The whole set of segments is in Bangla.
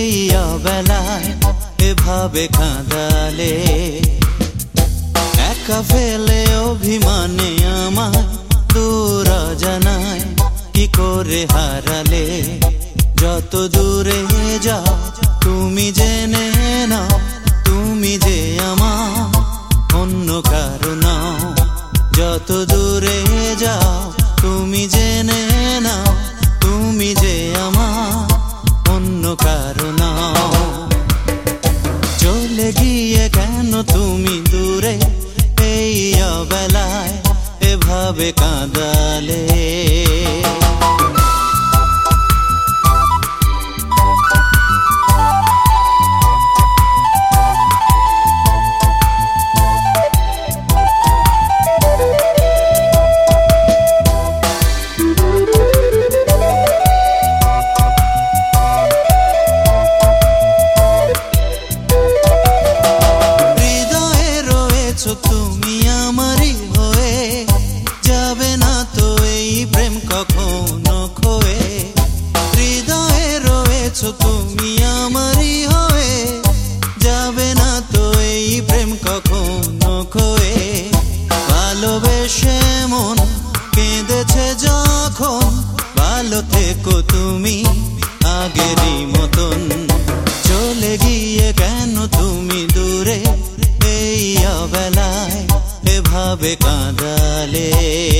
অবেলায় এভাবে কাঁদালে, একা ফেলে অভিমানে আমায় দূর জানায় কি করে হারালে। যত দূরে যাও তুমি জেনে নাও, তুমি যে আমার অন্য কারো নাও। যত দূরে যাও তুমি জেনে নাও, তুমি যে আমার অন্য কারো নাও। চলে গিয়ে কেন তুমি দূরে এই অবেলায় এভাবে কাঁদালে। তুমি আমারই হয়ে যাবে না তো এই প্রেম কখনো খোয়ে। হৃদয়ে রয়েছো তুমি আমারই হয়ে যাবে না তো এই প্রেম কখনো খোয়ে। ভালোবেসে মন কেঁদেছে যখন, ভালো থেকো তুমি আগেরই মতন। চলে গিয়ে কেন তুমি দূরে এই অবেলায় এভাবে কাঁদালে।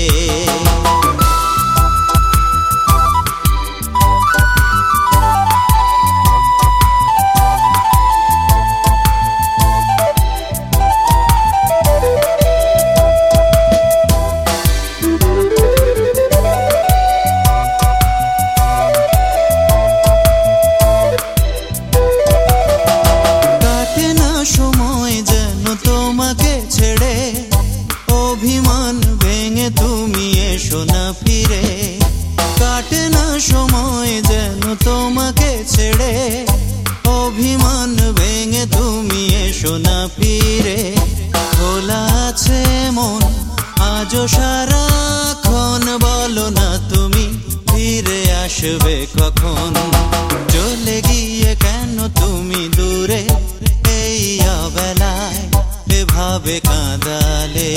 কাটে না সময় যেন তোমাকে ছেড়ে, অভিমান ভেঙে তুমি এসো না ফিরে। কাটে না সময় যেন তোমাকে ছেড়ে, অভিমান ভেঙে তুমি এসো না ফিরে। খোলা আছে মন আজও সারাক্ষণ, বলো না তুমি ফিরে আসবে কখন। চলে গিয়ে কেন তুমি দূরে এই অবেলায় এভাবে কাঁদালে।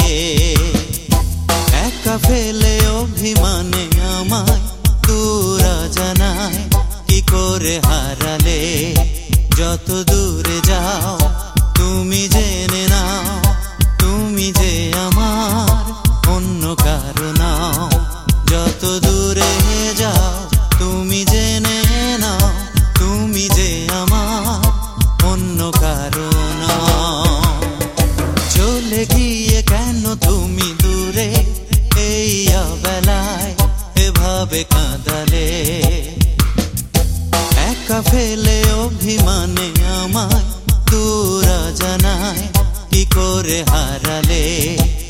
একা ফেলে অভিমানে আমায় দূর জানায় কি করে হারালে। যত দূরে যাও তুমি জেনে নাও, তুমি যে আমার অন্য কারো নাও। যত দূরে যাও তুমি জেনে নাও, তুমি যে আমার অন্য কারো নাও। চলে গিয়ে কেন তুমি দূরে এই অবেলায় এভাবে কাঁদালে। একা ফেলে অভিমানে আমায় দূর জানায় কি করে হারালে।